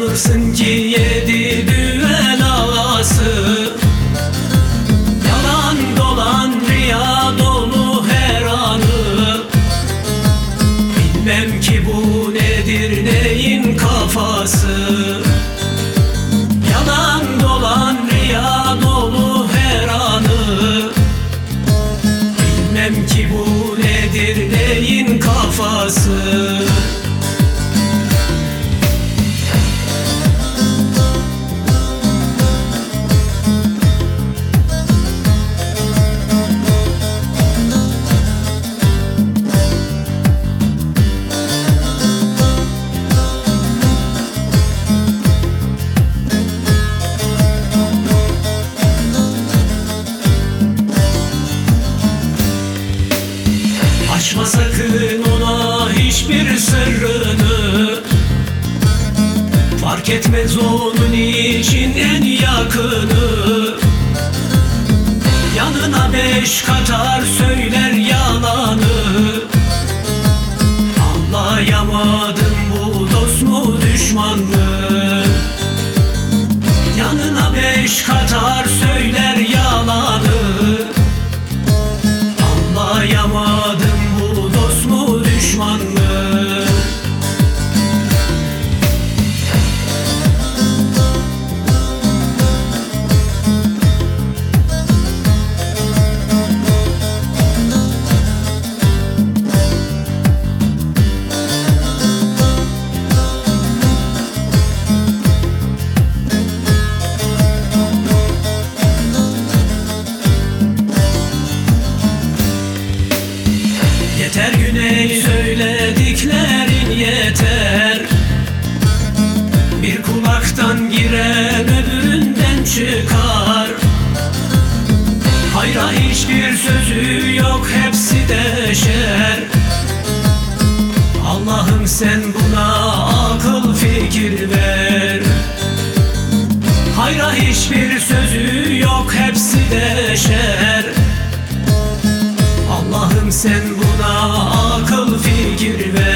Sanırsın ki 7 düvel ağası, yalan dolan riya dolu her anı. Bilmem ki bu nedir, neyin kafası. Yalan dolan riya dolu her anı. Bilmem ki bu nedir, neyin kafası. Açma sakın ona hiçbir sırrını, fark etmez onun için en yakını. Yanına 5 katar söyler yalanı. Anlayamadım bu dost mu düşman mı? Yanına 5 katar söyler yalanı. Anlayamadım bu dost mu düşman mı? Yeter Güney, söylediklerin yeter. Bir kulaktan giren öbüründen çıkar. Hayra hiçbir sözü yok, hepsi de şer. Allah'ım sen buna akıl fikir ver. Hayra hiçbir sözü yok, hepsi de şer. Allah'ım sen buna akıl fikir ver.